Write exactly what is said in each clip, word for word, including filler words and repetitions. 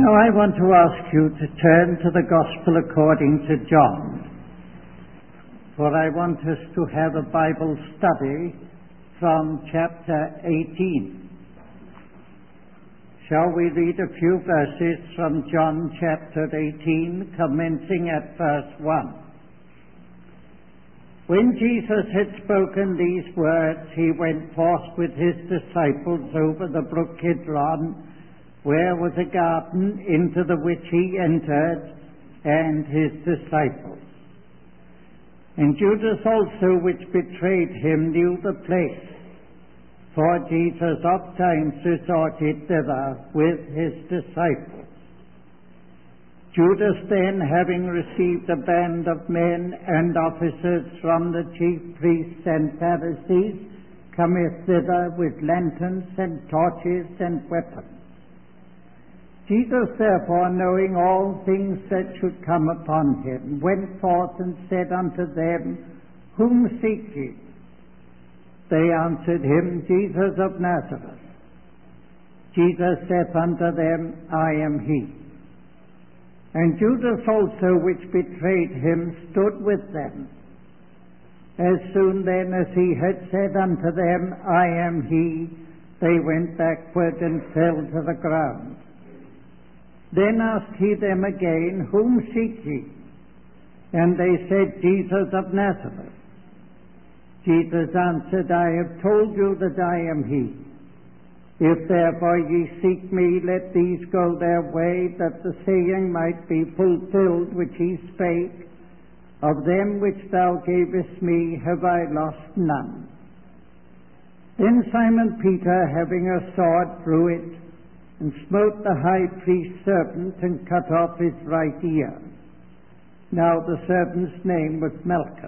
Now I want to ask you to turn to the Gospel according to John, for I want us to have a Bible study from chapter eighteen. Shall we read a few verses from John chapter eighteen, commencing at verse one? When Jesus had spoken these words, he went forth with his disciples over the brook Kidron, where was a garden, into the which he entered, and his disciples. And Judas also, which betrayed him, knew the place, for Jesus oft times resorted thither with his disciples. Judas then, having received a band of men and officers from the chief priests and Pharisees, cometh thither with lanterns and torches and weapons. Jesus, therefore, knowing all things that should come upon him, went forth and said unto them, Whom seek ye? They answered him, Jesus of Nazareth. Jesus saith unto them, I am he. And Judas also, which betrayed him, stood with them. As soon then as he had said unto them, I am he, they went backward and fell to the ground. Then asked he them again, Whom seek ye? And they said, Jesus of Nazareth. Jesus answered, I have told you that I am he. If therefore ye seek me, let these go their way, that the saying might be fulfilled which he spake, Of them which thou gavest me have I lost none. Then Simon Peter, having a sword, drew it, and smote the high priest's servant, and cut off his right ear. Now the servant's name was Malchus.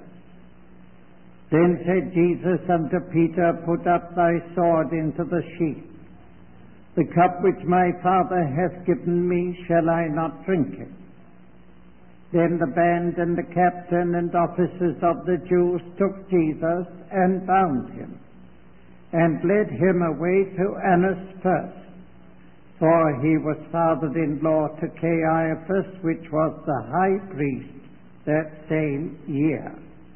Then said Jesus unto Peter, Put up thy sword into the sheath. The cup which my Father hath given me, shall I not drink it? Then the band and the captain and officers of the Jews took Jesus and bound him, and led him away to Annas first, for he was father-in-law to Caiaphas, which was the high priest that same year.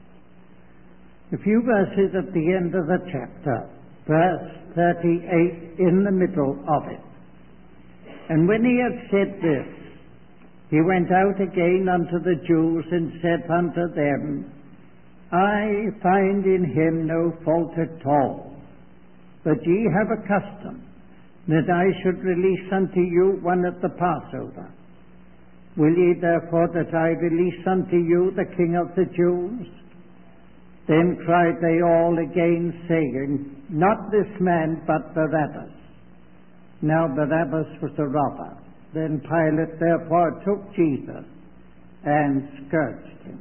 A few verses at the end of the chapter, verse thirty-eight in the middle of it. And when he had said this, he went out again unto the Jews, and said unto them, I find in him no fault at all, but ye have a custom that I should release unto you one at the Passover. Will ye therefore that I release unto you the King of the Jews? Then cried they all again, saying, Not this man, but Barabbas. Now Barabbas was a robber. Then Pilate therefore took Jesus and scourged him.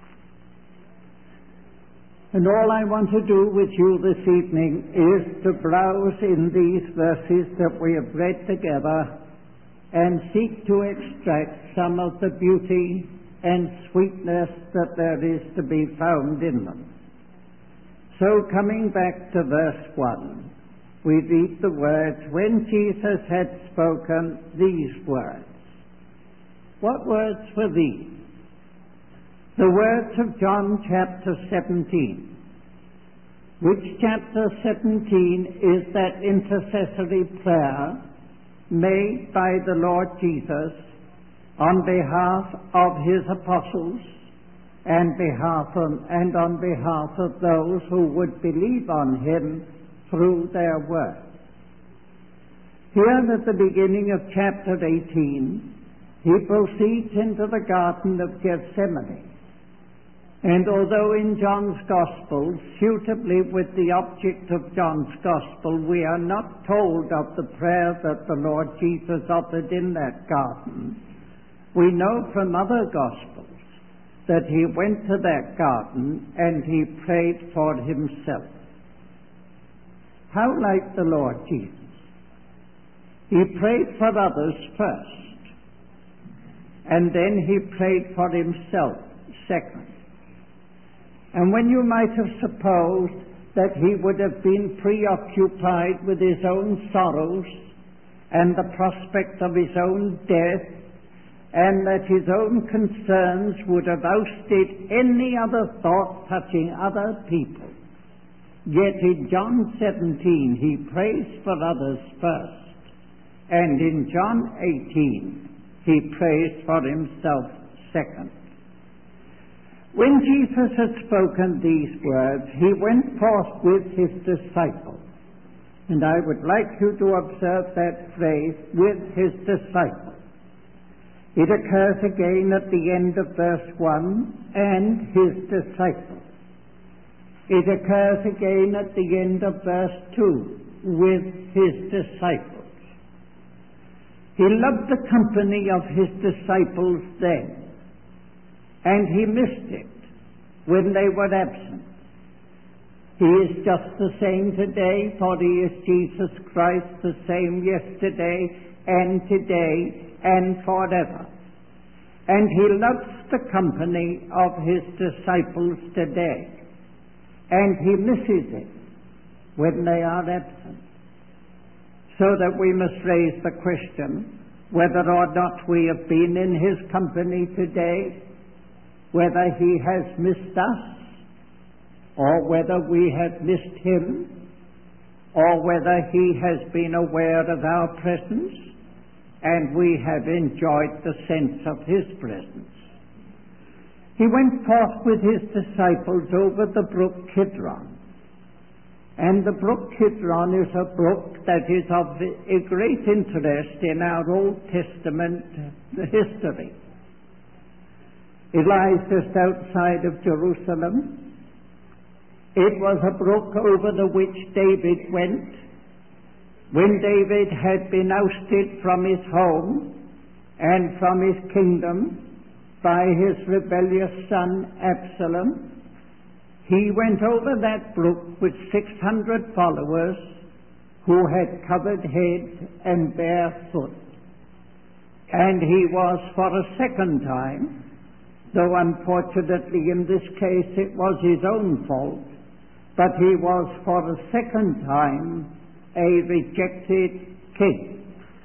And all I want to do with you this evening is to browse in these verses that we have read together and seek to extract some of the beauty and sweetness that there is to be found in them. So coming back to verse one, we read the words, When Jesus had spoken these words. What words were these? The words of John chapter seventeen, which chapter seventeen is that intercessory prayer made by the Lord Jesus on behalf of his apostles and, behalf of, and on behalf of those who would believe on him through their words. Here at the beginning of chapter eighteen, he proceeds into the Garden of Gethsemane. And although in John's Gospel, suitably with the object of John's Gospel, we are not told of the prayer that the Lord Jesus offered in that garden, we know from other Gospels that he went to that garden and he prayed for himself. How like the Lord Jesus? He prayed for others first, and then he prayed for himself second. And when you might have supposed that he would have been preoccupied with his own sorrows and the prospect of his own death, and that his own concerns would have ousted any other thought touching other people. Yet in John seventeen he prays for others first, and in John eighteen he prays for himself second. When Jesus had spoken these words, he went forth with his disciples. And I would like you to observe that phrase, with his disciples. It occurs again at the end of verse one, and his disciples. It occurs again at the end of verse two, with his disciples. He loved the company of his disciples then, and he missed it when they were absent. He is just the same today, for he is Jesus Christ, the same yesterday and today and forever. And he loves the company of his disciples today, and he misses it when they are absent. So that we must raise the question whether or not we have been in his company today, whether he has missed us, or whether we have missed him, or whether he has been aware of our presence and we have enjoyed the sense of his presence. He went forth with his disciples over the brook Kidron. And the brook Kidron is a brook that is of a great interest in our Old Testament history. It lies just outside of Jerusalem. It was a brook over the which David went when David had been ousted from his home and from his kingdom by his rebellious son Absalom. He went over that brook with six hundred followers who had covered head and bare foot. And he was for a second time, though unfortunately in this case it was his own fault, but he was for a second time a rejected king.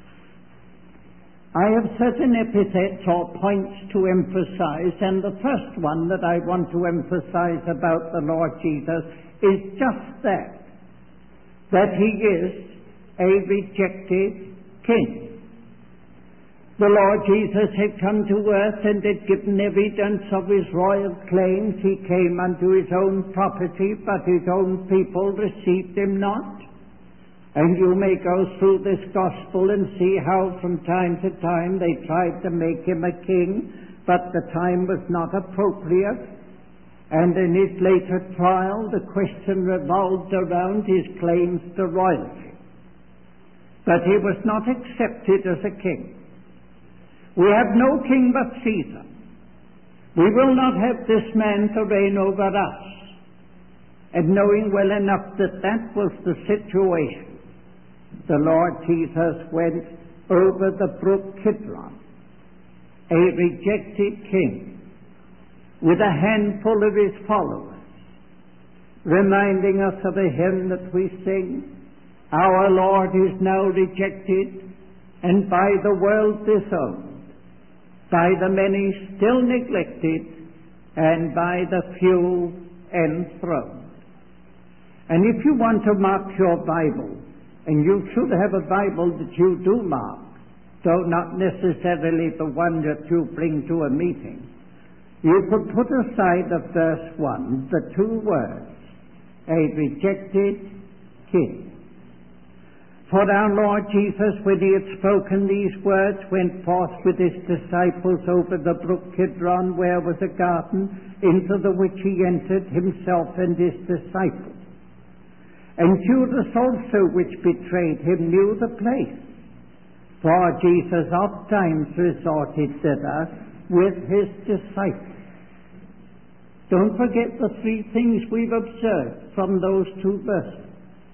I have certain epithets or points to emphasize, and the first one that I want to emphasize about the Lord Jesus is just that, that he is a rejected king. The Lord Jesus had come to earth and had given evidence of his royal claims. He came unto his own property, but his own people received him not. And you may go through this gospel and see how from time to time they tried to make him a king, but the time was not appropriate. And in his later trial, the question revolved around his claims to royalty. But he was not accepted as a king. We have no king but Caesar. We will not have this man to reign over us. And knowing well enough that that was the situation, the Lord Jesus went over the brook Kidron, a rejected king, with a handful of his followers, reminding us of a hymn that we sing, "Our Lord is now rejected, and by the world disowned, by the many still neglected, and by the few enthroned." And if you want to mark your Bible, and you should have a Bible that you do mark, though not necessarily the one that you bring to a meeting, you could put aside of verse one the two words, a rejected king. For our Lord Jesus, when he had spoken these words, went forth with his disciples over the brook Kidron, where was a garden, into the which he entered himself and his disciples. And Judas also, which betrayed him, knew the place, for Jesus oft times resorted thither with his disciples. Don't forget the three things we've observed from those two verses.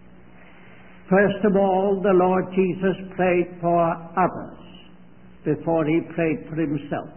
First of all, the Lord Jesus prayed for others before he prayed for himself.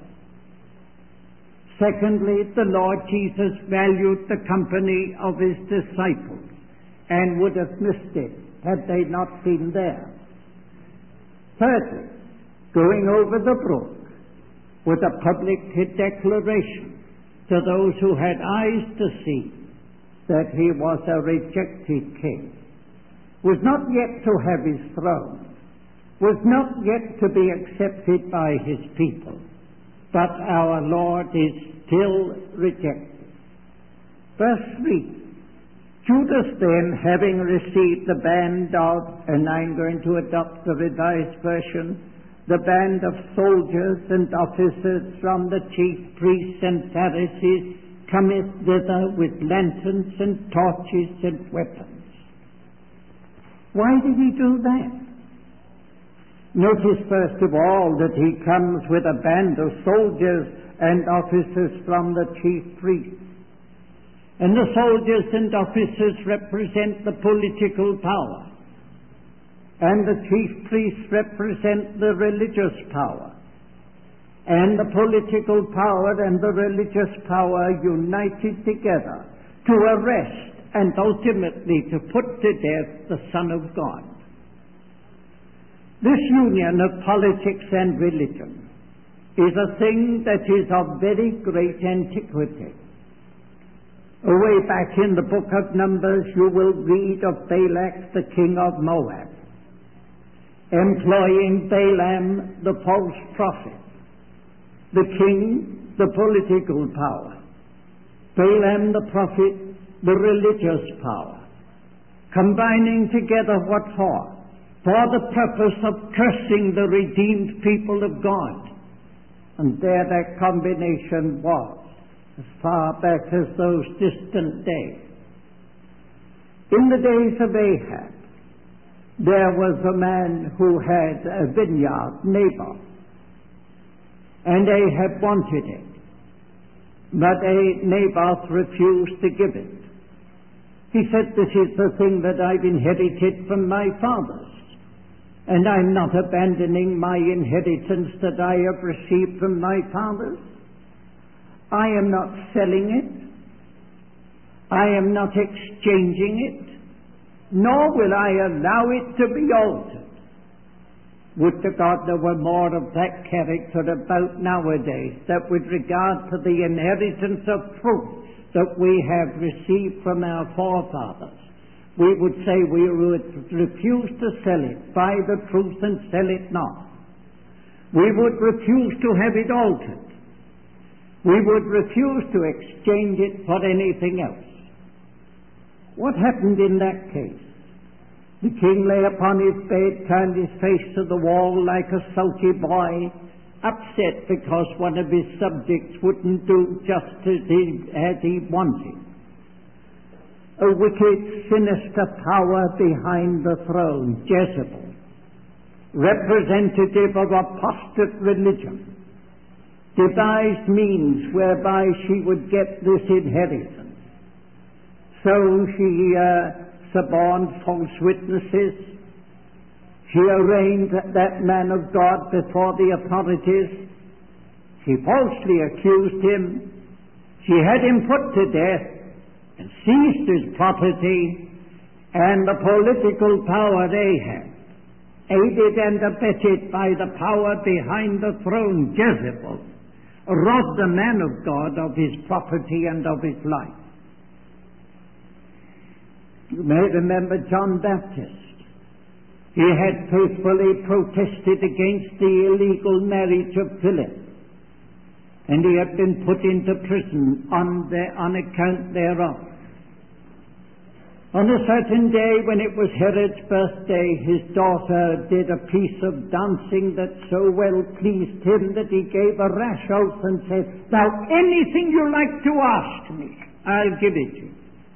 Secondly, the Lord Jesus valued the company of his disciples and would have missed it had they not been there. Thirdly, going over the brook with a public declaration to those who had eyes to see that he was a rejected king, was not yet to have his throne, was not yet to be accepted by his people, but our Lord is still rejected. Verse three, Judas then, having received the band of, and I'm going to adopt the Revised Version, the band of soldiers and officers from the chief priests and Pharisees, cometh thither with lanterns and torches and weapons. Why did he do that? Notice first of all that he comes with a band of soldiers and officers from the chief priests. And the soldiers and officers represent the political power, and the chief priests represent the religious power. And the political power and the religious power united together to arrest and ultimately to put to death the Son of God. This union of politics and religion is a thing that is of very great antiquity. Way back in the book of Numbers, you will read of Balak, the king of Moab, employing Balaam, the false prophet, the king, the political power, Balaam, the prophet, the religious power, combining together what for? For the purpose of cursing the redeemed people of God. And there that combination was, as far back as those distant days. In the days of Ahab, there was a man who had a vineyard, Naboth, and Ahab wanted it, but Naboth refused to give it. He said, "This is the thing that I've inherited from my fathers, and I'm not abandoning my inheritance that I have received from my fathers. I am not selling it. I am not exchanging it, nor will I allow it to be altered." Would to God there were more of that character about nowadays, that with regard to the inheritance of truth that we have received from our forefathers, we would say we would refuse to sell it, buy the truth and sell it not. We would refuse to have it altered. We would refuse to exchange it for anything else. What happened in that case? The king lay upon his bed, turned his face to the wall like a sulky boy, upset because one of his subjects wouldn't do just as he, as he wanted. A wicked, sinister power behind the throne, Jezebel, representative of apostate religion, devised means whereby she would get this inheritance. So she uh, suborned false witnesses. She arraigned that man of God before the authorities. She falsely accused him. She had him put to death and seized his property, and the political power Ahab, aided and abetted by the power behind the throne, Jezebel, robbed the man of God of his property and of his life. You may remember John Baptist. He had faithfully protested against the illegal marriage of Philip, and he had been put into prison on, the, on account thereof. On a certain day when it was Herod's birthday, his daughter did a piece of dancing that so well pleased him that he gave a rash oath and said, "Now anything you like to ask me, I'll give it you."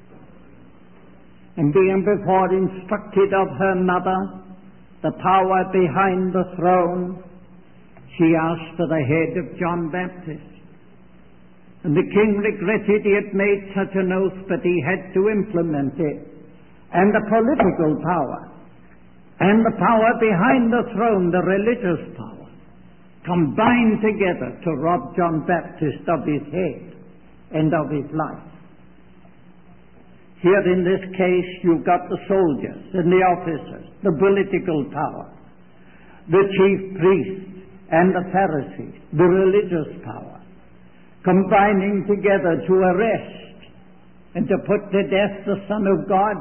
And being before instructed of her mother, the power behind the throne, she asked for the head of John Baptist. And the king regretted he had made such an oath, but he had to implement it. And the political power and the power behind the throne, the religious power, combined together to rob John Baptist of his head and of his life. Here in this case, you've got the soldiers and the officers, the political power, the chief priests and the Pharisees, the religious power, combining together to arrest and to put to death the Son of God.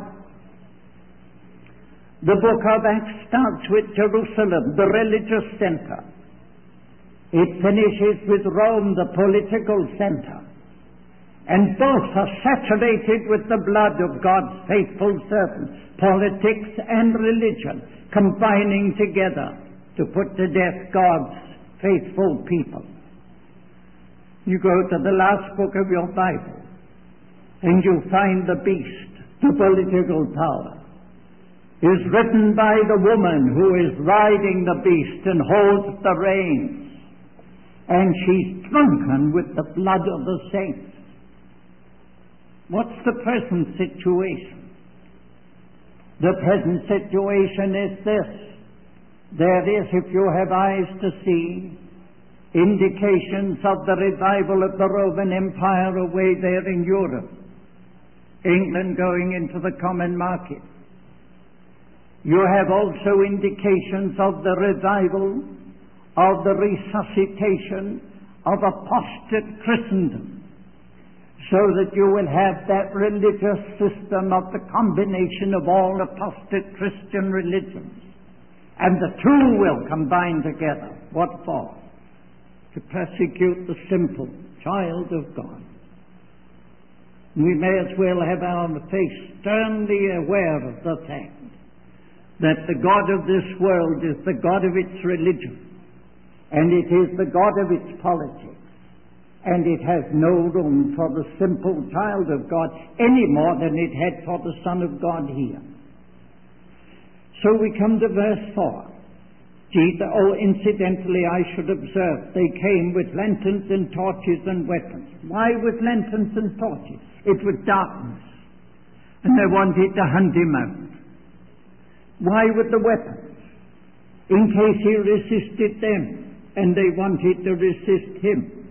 The book of Acts starts with Jerusalem, the religious center. It finishes with Rome, the political center. And both are saturated with the blood of God's faithful servants, politics and religion, combining together to put to death God's faithful people. You go to the last book of your Bible, and you find the beast, the political power, is written by the woman who is riding the beast and holds the reins. And she's drunken with the blood of the saints. What's the present situation? The present situation is this. There is, if you have eyes to see, indications of the revival of the Roman Empire away there in Europe. England going into the common market. You have also indications of the revival, of the resuscitation of apostate Christendom, so that you will have that religious system of the combination of all apostate Christian religions. And the two will combine together. What for? To persecute the simple child of God. We may as well have our face sternly aware of the fact that the God of this world is the God of its religion, and it is the God of its politics, and it has no room for the simple child of God any more than it had for the Son of God here. So we come to verse four. Jesus, oh, incidentally, I should observe, they came with lanterns and torches and weapons. Why with lanterns and torches? It was darkness, and they wanted to hunt him out. Why with the weapons? In case he resisted them, and they wanted to resist him.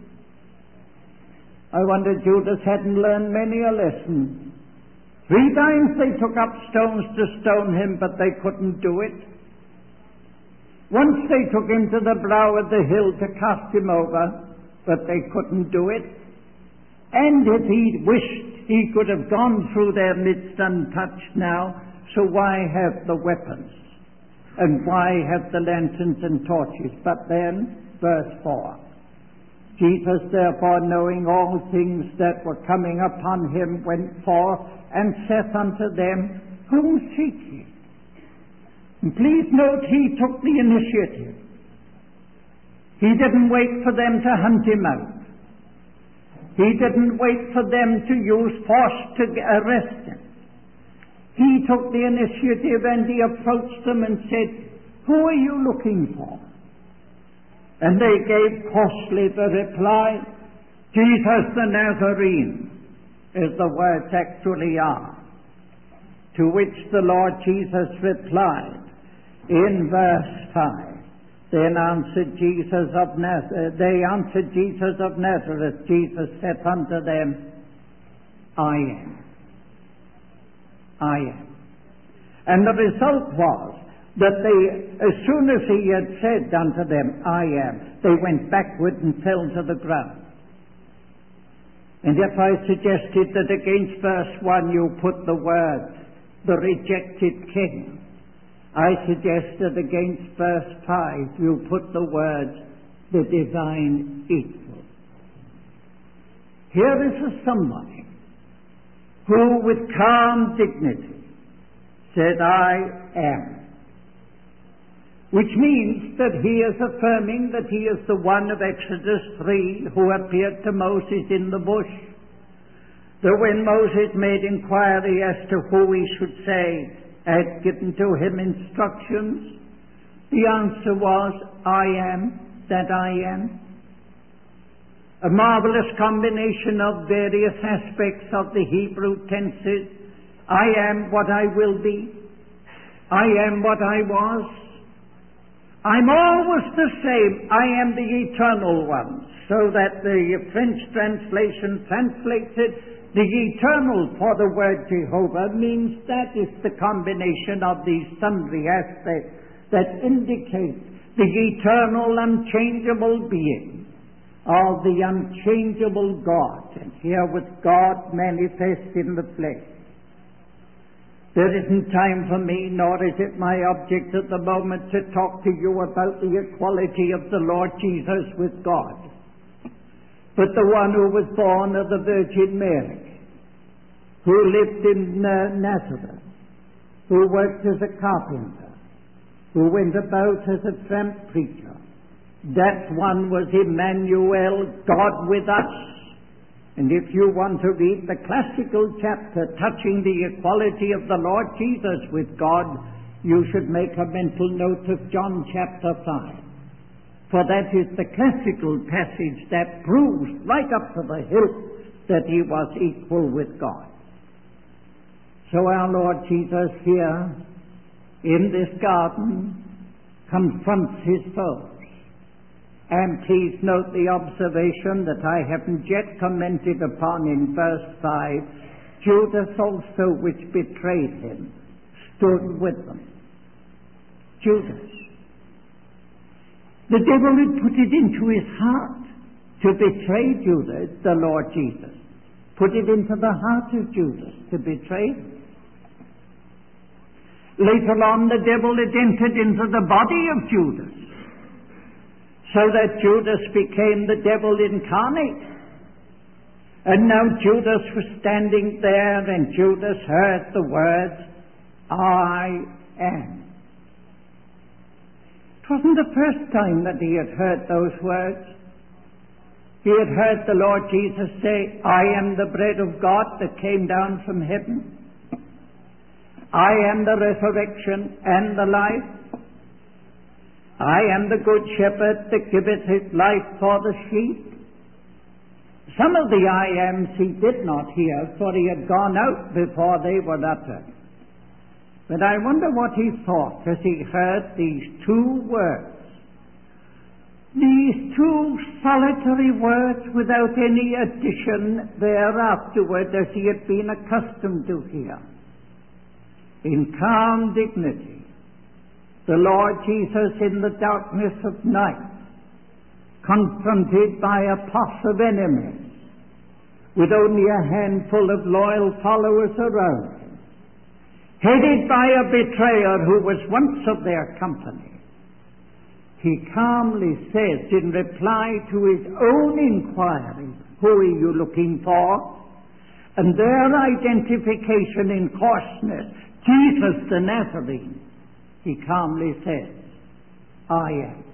I wonder Judas hadn't learned many a lesson. Three times they took up stones to stone him, but they couldn't do it. Once they took him to the brow of the hill to cast him over, but they couldn't do it. And if he'd wished, he could have gone through their midst untouched now. So why have the weapons? And why have the lanterns and torches? But then, verse four. Jesus, therefore, knowing all things that were coming upon him, went forth and saith unto them, Whom seek ye? And please note, he took the initiative. He didn't wait for them to hunt him out. He didn't wait for them to use force to arrest him. He took the initiative and he approached them and said, Who are you looking for? And they gave coarsely the reply, Jesus the Nazarene, as the words actually are. To which the Lord Jesus replied in verse five. Then answered Jesus of Nazareth, they answered Jesus of Nazareth. Jesus said unto them, I am. I am. And the result was that they, as soon as he had said unto them, I am, they went backward and fell to the ground. And if I suggested that against verse one you put the word, the rejected king, I suggest that against verse five you put the words, the divine equal. Here is a somebody who with calm dignity said, I am. Which means that he is affirming that he is the one of Exodus three who appeared to Moses in the bush. That when Moses made inquiry as to who he should say, had given to him instructions, the answer was, I am that I am. A marvelous combination of various aspects of the Hebrew tenses. I am what I will be. I am what I was. I'm always the same. I am the eternal one. So that the French translation translated the eternal for the word Jehovah means that is the combination of these sundry aspects that indicate the eternal, unchangeable being of the unchangeable God. And here was God manifest in the flesh. There isn't time for me, nor is it my object at the moment, to talk to you about the equality of the Lord Jesus with God. But the one who was born of the Virgin Mary, who lived in uh, Nazareth, who worked as a carpenter, who went about as a tramp preacher, that one was Emmanuel, God with us. And if you want to read the classical chapter touching the equality of the Lord Jesus with God, you should make a mental note of John chapter five. For that is the classical passage that proves right up to the hilt that he was equal with God. So our Lord Jesus here in this garden confronts his foes. And please note the observation that I haven't yet commented upon in verse five. Judas also, which betrayed him, stood with them. Judas. The devil had put it into his heart to betray Judas, the Lord Jesus. Put it into the heart of Judas to betray him. Later on, the devil had entered into the body of Judas, so that Judas became the devil incarnate. And now Judas was standing there, and Judas heard the words, I am. It wasn't the first time that he had heard those words. He had heard the Lord Jesus say, I am the bread of God that came down from heaven. I am the resurrection and the life. I am the good shepherd that giveth his life for the sheep. Some of the I ams he did not hear, for he had gone out before they were uttered. But I wonder what he thought as he heard these two words. These two solitary words without any addition thereafterward, as he had been accustomed to hear. In calm dignity, the Lord Jesus in the darkness of night, confronted by a posse of enemies, with only a handful of loyal followers around him, headed by a betrayer who was once of their company, he calmly says in reply to his own inquiry, who are you looking for? And their identification in coarseness, Jesus the Nazarene, he calmly says, I am.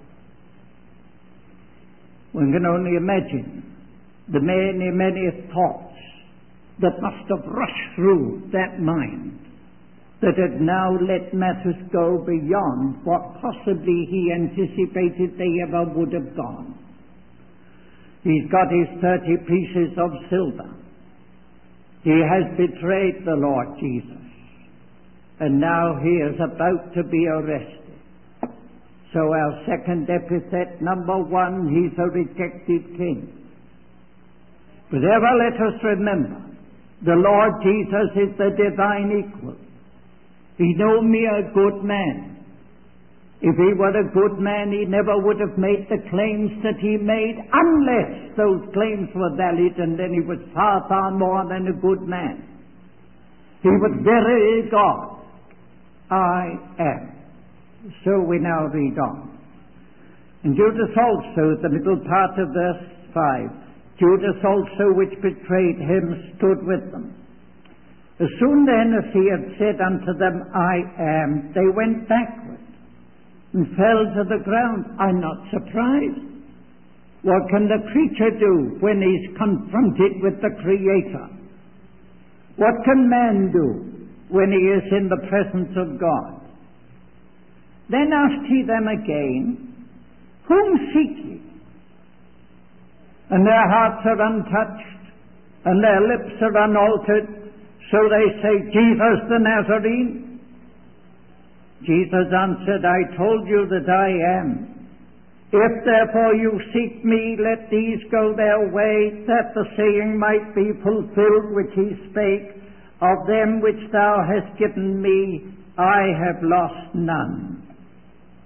One can only imagine the many, many thoughts that must have rushed through that mind that had now let matters go beyond what possibly he anticipated they ever would have gone. He's got his thirty pieces of silver. He has betrayed the Lord Jesus. And now he is about to be arrested. So our second epithet, number one, he's a rejected king. But ever let us remember, the Lord Jesus is the divine equal. He's no mere good man. If he were a good man, he never would have made the claims that he made, unless those claims were valid, and then he was far, far more than a good man. He was very God. I am. So we now read on. And Judas also, the middle part of verse five, Judas also, which betrayed him, stood with them. As soon then as he had said unto them, I am, they went backward and fell to the ground. I'm not surprised. What can the creature do when he's confronted with the Creator? What can man do when he is in the presence of God? Then asked he them again, whom seek ye? And their hearts are untouched, and their lips are unaltered, so they say, Jesus the Nazarene. Jesus answered, I told you that I am. If therefore you seek me, let these go their way, that the saying might be fulfilled which he spake, of them which thou hast given me, I have lost none.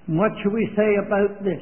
What shall we say about this?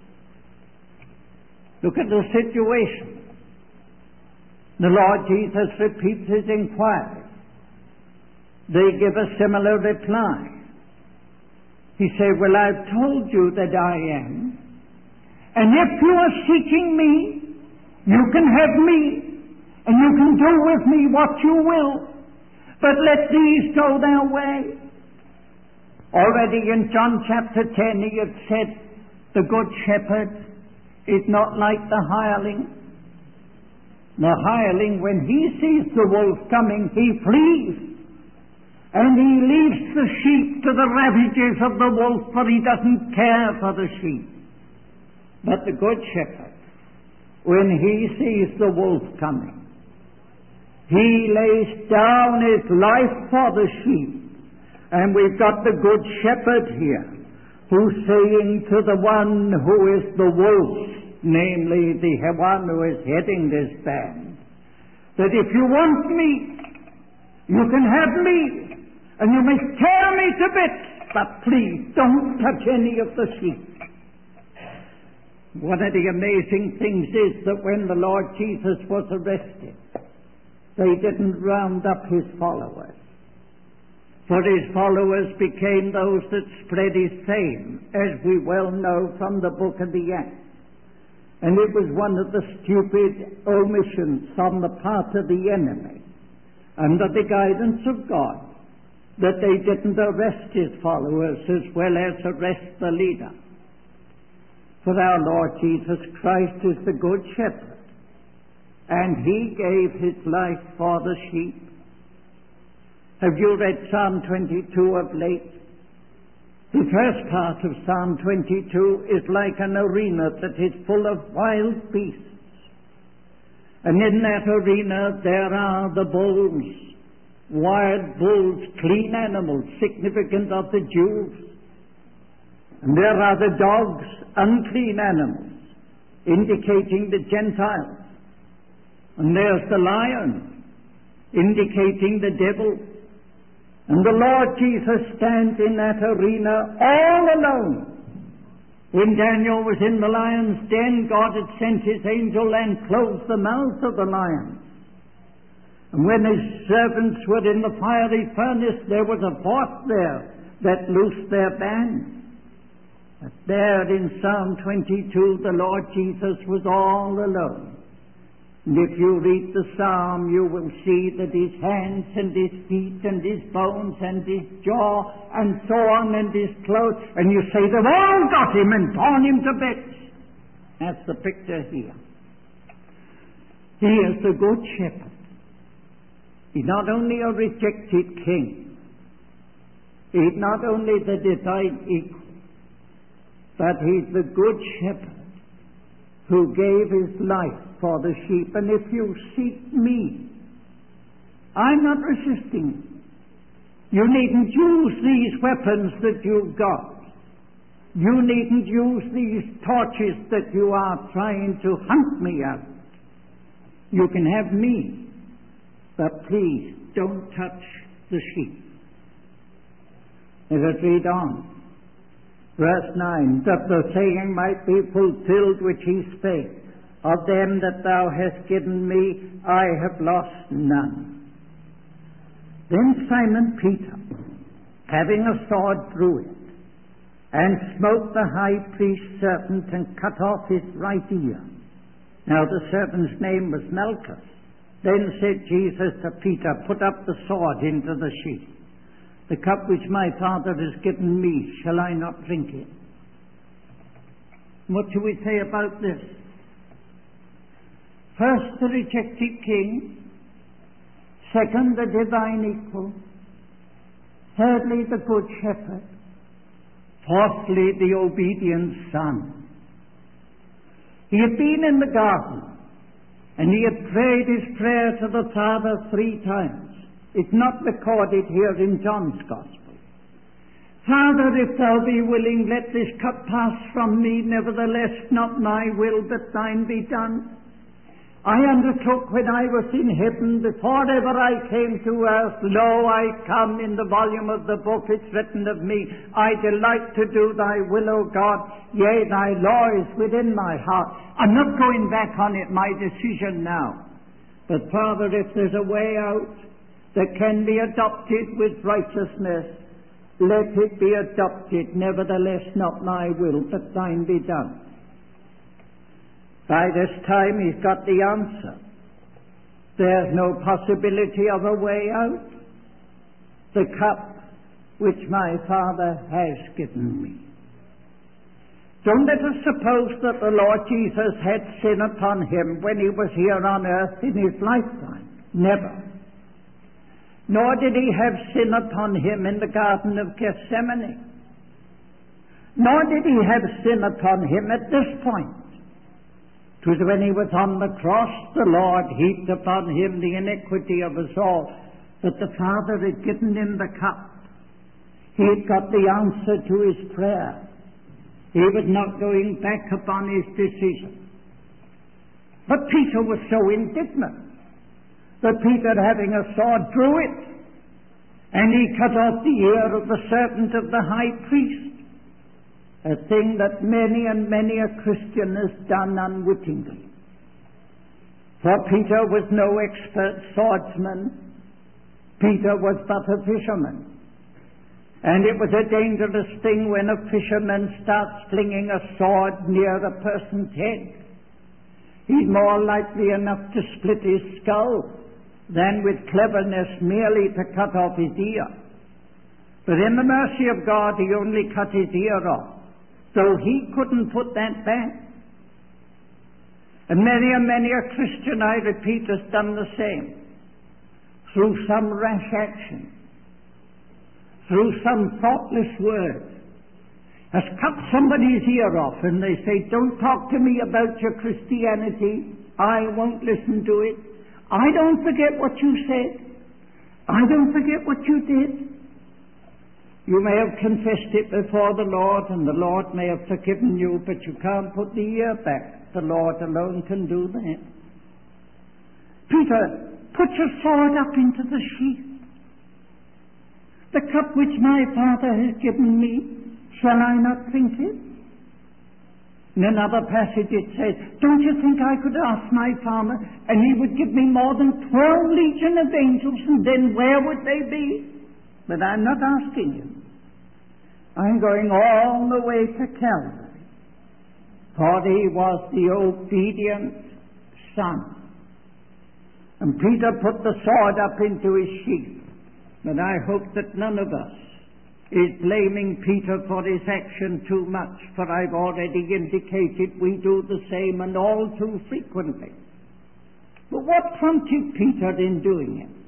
Look at the situation. The Lord Jesus repeats his inquiry. They give a similar reply. He said, well, I've told you that I am. And if you are seeking me, you can have me, and you can do with me what you will. But let these go their way. Already in John chapter ten, he had said, the good shepherd is not like the hireling. The hireling, when he sees the wolf coming, he flees. And he leaves the sheep to the ravages of the wolf, for he doesn't care for the sheep. But the good shepherd, when he sees the wolf coming, he lays down his life for the sheep. And we've got the good shepherd here, who's saying to the one who is the wolf, namely the one who is heading this band, that if you want me, you can have me. And you may tear me to bits, but please don't touch any of the sheep. One of the amazing things is that when the Lord Jesus was arrested, they didn't round up his followers. For his followers became those that spread his fame, as we well know from the book of the Acts. And it was one of the stupid omissions on the part of the enemy, under the guidance of God, that they didn't arrest his followers as well as arrest the leader. For our Lord Jesus Christ is the good shepherd, and he gave his life for the sheep. Have you read Psalm twenty-two of late? The first part of Psalm twenty-two is like an arena that is full of wild beasts. And in that arena there are the bulls, wild bulls, clean animals, significant of the Jews. And there are the dogs, unclean animals, indicating the Gentiles. And there's the lion, indicating the devil. And the Lord Jesus stands in that arena all alone. When Daniel was in the lion's den, God had sent his angel and closed the mouth of the lion. And when his servants were in the fiery furnace, there was a fourth there that loosed their bands. But there in Psalm twenty-two, the Lord Jesus was all alone. And if you read the psalm, you will see that his hands and his feet and his bones and his jaw and so on and his clothes, and you say they've all got him and torn him to bits. That's the picture here. He is the good shepherd. He's not only a rejected king, he's not only the divine equal, but he's the good shepherd who gave his life for the sheep. And if you seek me, I'm not resisting. You needn't use these weapons that you've got. You needn't use these torches that you are trying to hunt me out. You can have me. But please, don't touch the sheep. Let us read on. Verse nine, that the saying might be fulfilled which he spake, of them that thou hast given me, I have lost none. Then Simon Peter, having a sword, drew it, and smote the high priest's servant, and cut off his right ear. Now the servant's name was Malchus. Then said Jesus to Peter, put up the sword into the sheath. The cup which my Father has given me, shall I not drink it? What do we say about this? First, the rejected king. Second, the divine equal. Thirdly, the good shepherd. Fourthly, the obedient son. He had been in the garden, and he had prayed his prayer to the Father three times. It's not recorded here in John's Gospel. Father, if thou be willing, let this cup pass from me. Nevertheless, not my will, but thine be done. I undertook when I was in heaven, before ever I came to earth, lo, I come in the volume of the book, it's written of me, I delight to do thy will, O God, yea, thy law is within my heart. I'm not going back on it, my decision now. But Father, if there's a way out that can be adopted with righteousness, let it be adopted. Nevertheless, not my will, but thine be done. By this time he's got the answer. There's no possibility of a way out. The cup which my Father has given me. Don't let us suppose that the Lord Jesus had sin upon him when he was here on earth in his lifetime. Never. Nor did he have sin upon him in the Garden of Gethsemane. Nor did he have sin upon him at this point. It was when he was on the cross, the Lord heaped upon him the iniquity of us all, that the Father had given him the cup. He had got the answer to his prayer. He was not going back upon his decision. But Peter was so indignant that Peter, having a sword, drew it, and he cut off the ear of the servant of the high priest. A thing that many and many a Christian has done unwittingly. For Peter was no expert swordsman. Peter was but a fisherman. And it was a dangerous thing when a fisherman starts flinging a sword near a person's head. He's more likely enough to split his skull than with cleverness merely to cut off his ear. But in the mercy of God, he only cut his ear off. So he couldn't put that back. And many and many a Christian, I repeat, has done the same. Through some rash action, through some thoughtless word, has cut somebody's ear off, and they say, don't talk to me about your Christianity. I won't listen to it. I don't forget what you said. I don't forget what you did. You may have confessed it before the Lord, and the Lord may have forgiven you, but you can't put the ear back. The Lord alone can do that. Peter, put your sword up into the sheath. The cup which my Father has given me, shall I not drink it? In another passage it says, don't you think I could ask my Father, and he would give me more than twelve legion of angels, and then where would they be? But I'm not asking you. I'm going all the way to Calvary. For he was the obedient Son. And Peter put the sword up into his sheath. But I hope that none of us is blaming Peter for his action too much, for I've already indicated we do the same, and all too frequently. But what prompted Peter in doing it?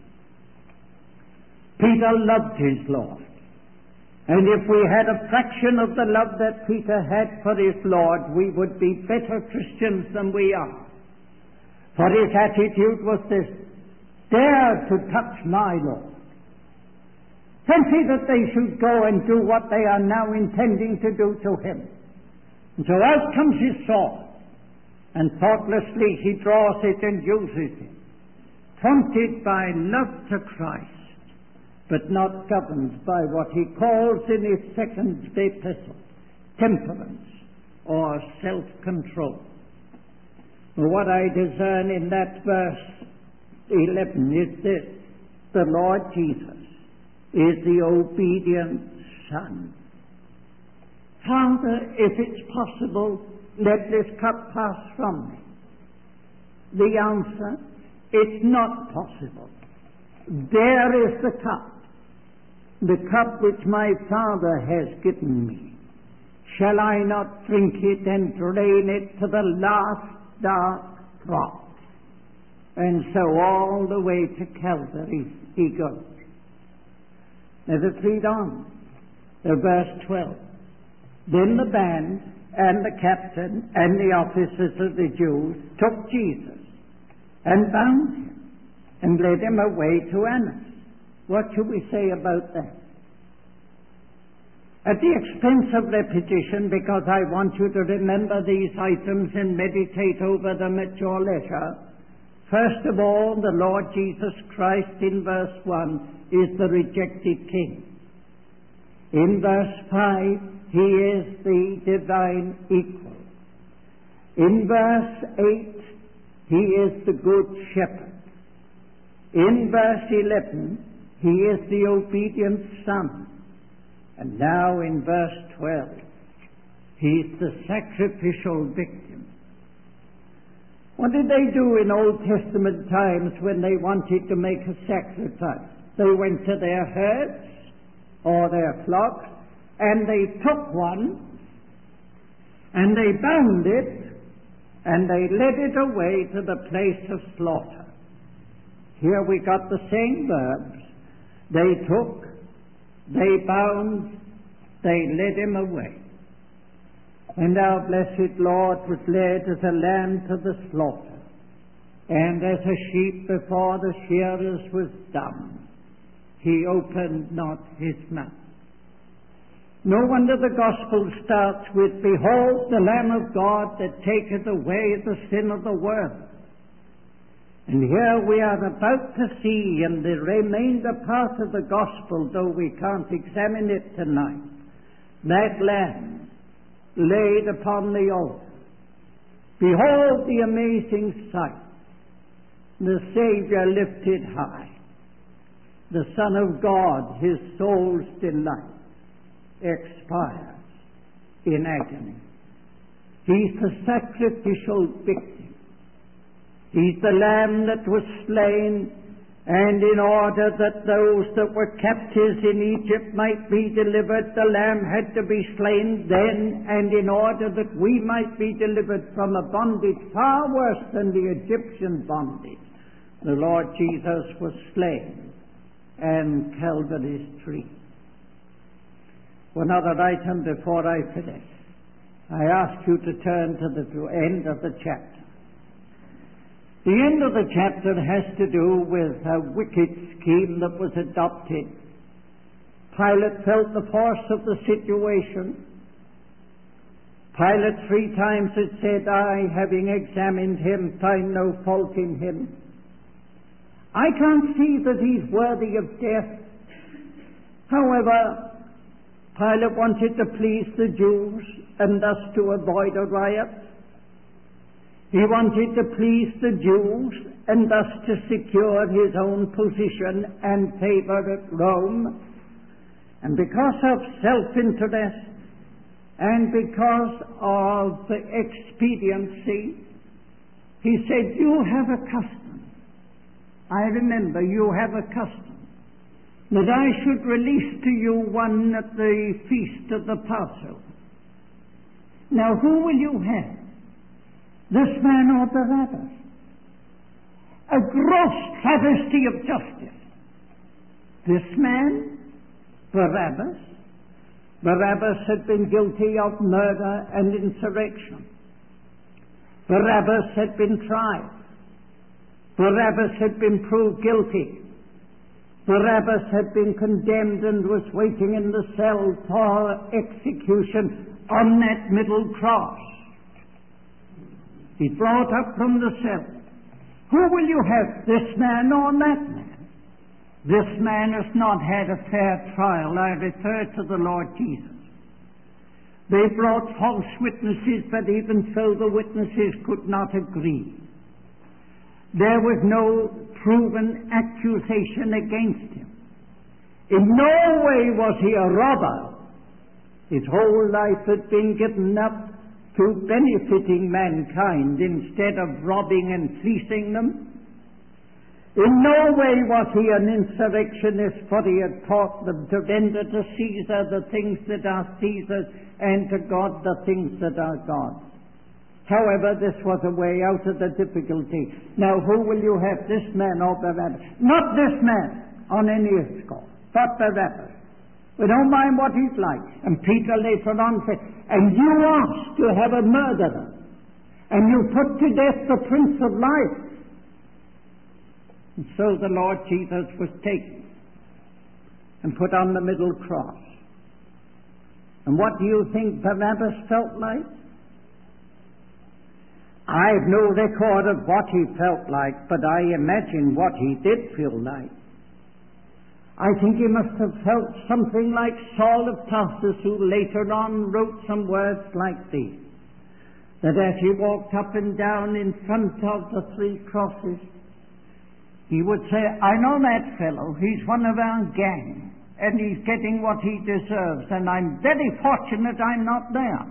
Peter loved his Lord. And if we had a fraction of the love that Peter had for his Lord, we would be better Christians than we are. For his attitude was this: dare to touch my Lord. Fancy that they should go and do what they are now intending to do to him. And so out comes his sword, and thoughtlessly he draws it and uses it, prompted by love to Christ, but not governed by what he calls in his second epistle, temperance or self-control. What I discern in that verse eleven is this: the Lord Jesus is the obedient Son. Father, if it's possible, let this cup pass from me. The answer: it's not possible. There is the cup. The cup which my Father has given me. Shall I not drink it and drain it to the last dark drop? And so all the way to Calvary he goes. Let us read on. Uh, verse twelve. Then the band and the captain and the officers of the Jews took Jesus and bound him and led him away to Annas. What should we say about that? At the expense of repetition, because I want you to remember these items and meditate over them at your leisure, First of all, the Lord Jesus Christ in verse one is the rejected king. In verse five, he is the divine equal. In verse eight, he is the good shepherd. In verse eleven, he is the obedient son. And now in verse twelve, he's the sacrificial victim. What did they do in Old Testament times when they wanted to make a sacrifice? They went to their herds or their flocks, and they took one, and they bound it, and they led it away to the place of slaughter. Here we got the same verbs. They took, they bound, they led him away. And our blessed Lord was led as a lamb to the slaughter, and as a sheep before the shearers was dumb, he opened not his mouth. No wonder the gospel starts with, "Behold the Lamb of God that taketh away the sin of the world." And here we are about to see in the remainder part of the gospel, though we can't examine it tonight, that Lamb laid upon the altar. Behold the amazing sight. The Savior lifted high. The Son of God, his soul's delight, expires in agony. He's the sacrificial victim. He's the lamb that was slain, and in order that those that were captives in Egypt might be delivered, the lamb had to be slain then, and in order that we might be delivered from a bondage far worse than the Egyptian bondage, the Lord Jesus was slain and Calvary's tree. One other item before I finish. I ask you to turn to the end of the chapter. The end of the chapter has to do with a wicked scheme that was adopted. Pilate felt the force of the situation. Pilate three times had said, "I, having examined him, find no fault in him. I can't see that he's worthy of death." However, Pilate wanted to please the Jews and thus to avoid a riot. He wanted to please the Jews and thus to secure his own position and favor at Rome. And because of self-interest and because of the expediency, he said, "You have a custom. I remember you have a custom that I should release to you one at the feast of the Passover. Now who will you have? This man or Barabbas?" A gross travesty of justice. This man, Barabbas. Barabbas had been guilty of murder and insurrection. Barabbas had been tried. Barabbas had been proved guilty. Barabbas had been condemned and was waiting in the cell for execution on that middle cross. He brought up from the cell. Who will you have, this man or that man? This man has not had a fair trial. I refer to the Lord Jesus. They brought false witnesses, but even so the witnesses could not agree. There was no proven accusation against him. In no way was he a robber. His whole life had been given up to benefiting mankind instead of robbing and fleecing them. In no way was he an insurrectionist, for he had taught them to render to Caesar the things that are Caesar's and to God the things that are God's. However, this was a way out of the difficulty. Now, who will you have, this man or Barabbas? Not this man on any score, but Barabbas. We don't mind what he's like. And Peter later on said, "And you asked to have a murderer, and you put to death the Prince of Life." And so the Lord Jesus was taken and put on the middle cross. And what do you think Barabbas felt like? I've no record of what he felt like, but I imagine what he did feel like. I think he must have felt something like Saul of Tarsus, who later on wrote some words like these, that as he walked up and down in front of the three crosses, he would say, I know that fellow, he's one of our gang, and he's getting what he deserves, and I'm very fortunate I'm not there.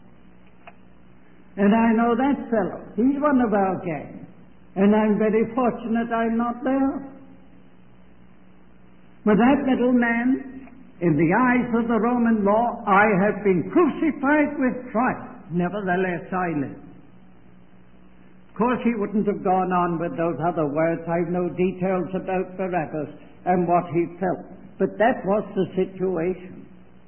And I know that fellow, he's one of our gang, and I'm very fortunate I'm not there. But that little man, in the eyes of the Roman law, I have been crucified with Christ, nevertheless I live. Of course, he wouldn't have gone on with those other words. I've no details about Barabbas and what he felt. But that was the situation.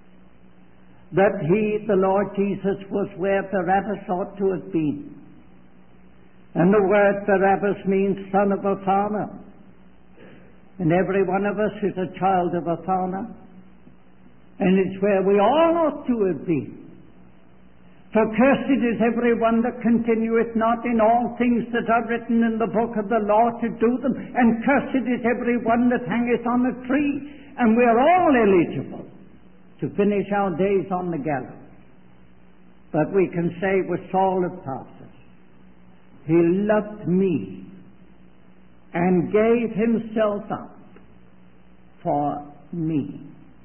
That he, the Lord Jesus, was where Barabbas ought to have been. And the word Barabbas means son of a farmer. And every one of us is a child of a farmer. And it's where we all ought to have been. For cursed is every one that continueth not in all things that are written in the book of the law to do them, and cursed is every one that hangeth on a tree. And we are all eligible to finish our days on the gallows. But we can say with Saul of Tarsus, he loved me and gave himself up for me,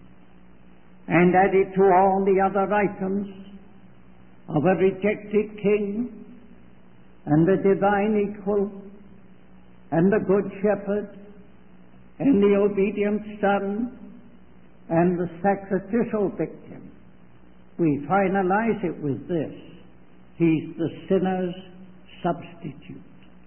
and added to all the other items of a rejected king, and the divine equal, and the good shepherd, and the obedient son, and the sacrificial victim. We finalize it with this: he's the sinner's substitute.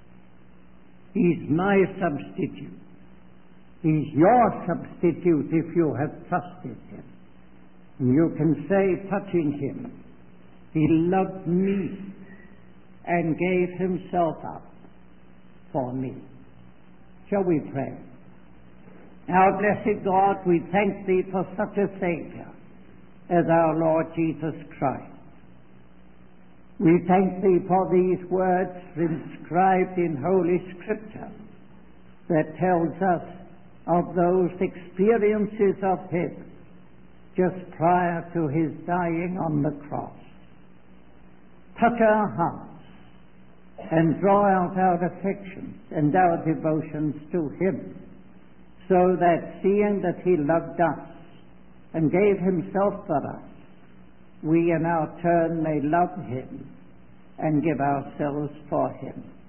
He's my substitute. He's your substitute if you have trusted him. And you can say, touching him, he loved me and gave himself up for me. Shall we pray? Our blessed God, we thank thee for such a Savior as our Lord Jesus Christ. We thank thee for these words inscribed in Holy Scripture that tells us of those experiences of his just prior to his dying on the cross. Touch our hearts and draw out our affections and our devotions to him, so that seeing that he loved us and gave himself for us, we in our turn may love him and give ourselves for him.